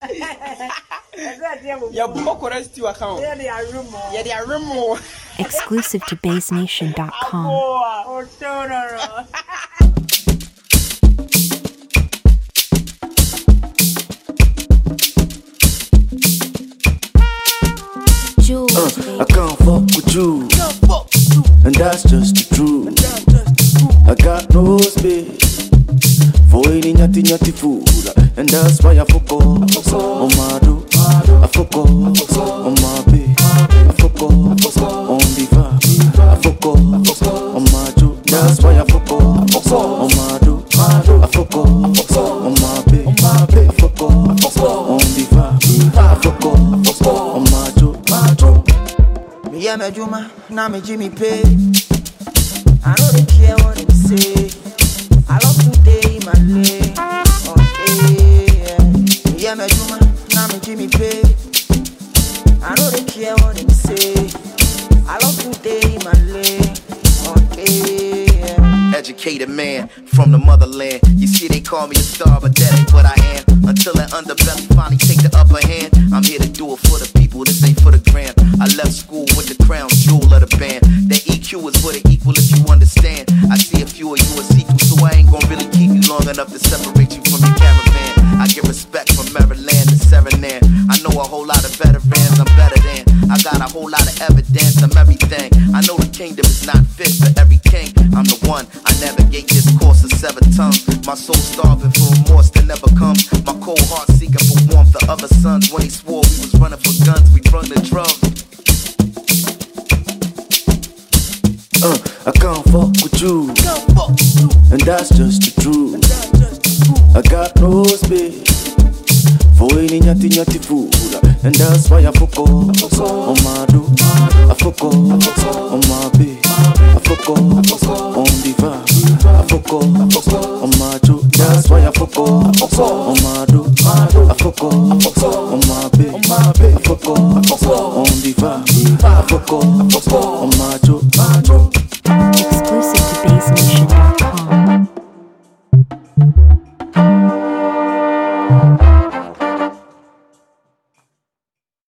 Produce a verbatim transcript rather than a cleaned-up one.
Yeah, book or rest your account. Yeah, they are room. Yeah, they are room. Exclusive to base nation dot com. Oh, no, no, no. Uh, I can't fuck with you, and that's just the truth. I got no space for any nyati nyati food, and that's why I fuck off on my do. I fuck off on my babe. I fuck off on the vibe. I fuck off on my do. That's why I fuck off on my do. I fuck off on my babe. I fuck off on the vibe. I fuck off on my do. Yeah, me Juma, now me Jimmy pay. I know they care what they say. I love today, my lay. Okay, yeah. Yeah, me Juma, now me Jimmy pay. I know they care what they say. I love today, my lay. Okay, yeah. Educated man from the motherland. You see, they call me a star, but that ain't what I am. Until that underbelly finally take the upper hand. I'm here to do it for the people, this ain't for the gram. I left school with the crown jewel of the band. The E Q is for the equal if you understand. I see a few of you as equal, so I ain't gonna really keep you long enough to separate you from your caravan. I get respect from Maryland to Serenade. I know a whole lot of veterans, I'm better than. I got a whole lot of evidence, I'm everything. I know the kingdom is not fit for every king. I'm the one, I navigate this course of seven tongues. My soul starving for remorse that never comes. My cold heart seeking for warmth. The other sons, when they swore we was running for guns, we brung the drums. Uh, I can't fuck with you, and that's just the truth. I got no space for any nyati nyati food, and that's why I fuck off on my do. I fuck off on my babe. I fuck off on the vibe. I fuck off on my do. That's why I fuck off on my do. I fuck off on my babe. I fuck off on the vibe. I fuck off on my do. Exclusive to base nation.